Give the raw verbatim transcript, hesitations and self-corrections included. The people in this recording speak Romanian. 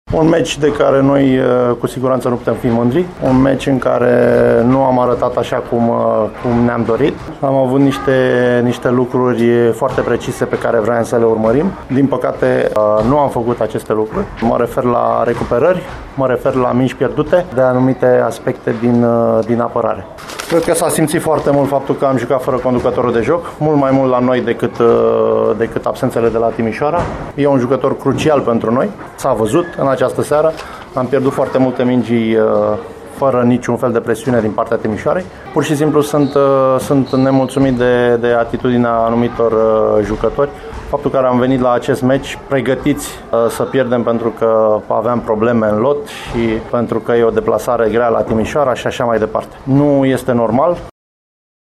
Un meci de care noi cu siguranță nu putem fi mândri, un meci în care nu am arătat așa cum, cum ne-am dorit. Am avut niște, niște lucruri foarte precise pe care vreau să le urmărim. Din păcate nu am făcut aceste lucruri. Mă refer la recuperări, mă refer la mingi pierdute de anumite aspecte din, din apărare. Cred că s-a simțit foarte mult faptul că am jucat fără conducătorul de joc, mult mai mult la noi decât, decât absențele de la Timișoara. E un jucător crucial pentru noi, s-a văzut în această seară, am pierdut foarte multe mingi fără niciun fel de presiune din partea Timișoarei. Pur și simplu sunt, sunt nemulțumit de, de atitudinea anumitor jucători. Faptul că am venit la acest meci pregătiți să pierdem pentru că aveam probleme în lot și pentru că e o deplasare grea la Timișoara și așa mai departe. Nu este normal